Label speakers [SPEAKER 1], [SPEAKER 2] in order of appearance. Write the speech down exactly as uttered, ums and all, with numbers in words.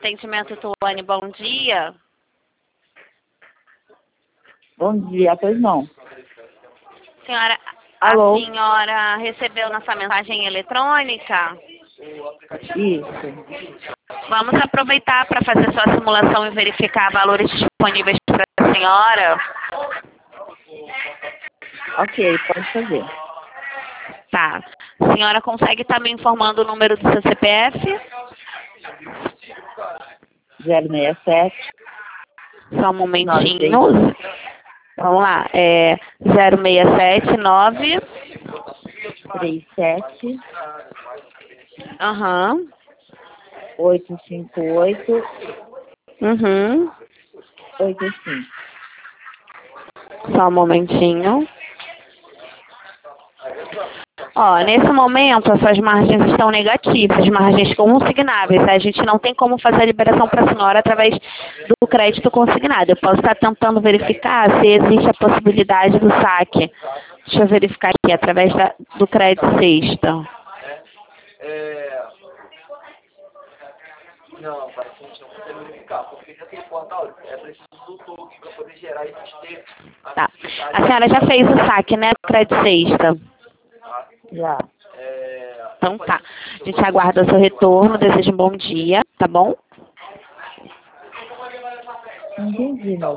[SPEAKER 1] atendimento Tuane, bom dia.
[SPEAKER 2] Bom dia, pois não.
[SPEAKER 1] Senhora,
[SPEAKER 2] Alô?
[SPEAKER 1] a senhora recebeu nossa mensagem eletrônica?
[SPEAKER 2] Isso.
[SPEAKER 1] Vamos aproveitar para fazer sua simulação e verificar valores disponíveis para a senhora.
[SPEAKER 2] Ok, pode fazer.
[SPEAKER 1] Tá. A senhora consegue estar me informando o número do seu C P F?
[SPEAKER 2] zero seis sete.
[SPEAKER 1] Só um momentinho. Vamos lá. É zero seis sete nove.
[SPEAKER 2] três sete.
[SPEAKER 1] Aham.
[SPEAKER 2] oito cinco oito.
[SPEAKER 1] Uhum.
[SPEAKER 2] oito cinco.
[SPEAKER 1] Só um momentinho. Ó, nesse momento, as suas margens estão negativas, margens consignáveis. A gente não tem como fazer a liberação para a senhora através do crédito consignado. Eu posso estar tentando verificar se existe a possibilidade do saque. Deixa eu verificar aqui, através da, do crédito sexta.
[SPEAKER 3] Não, mas a gente não consegue verificar, porque já tem portal, é preciso do token para poder gerar esse sistema.
[SPEAKER 1] Tá. A senhora já fez o saque, né, do crédito sexta?
[SPEAKER 2] Já.
[SPEAKER 1] Então tá. A gente aguarda o seu retorno, desejo um bom dia, tá bom?
[SPEAKER 2] Não entendi, não.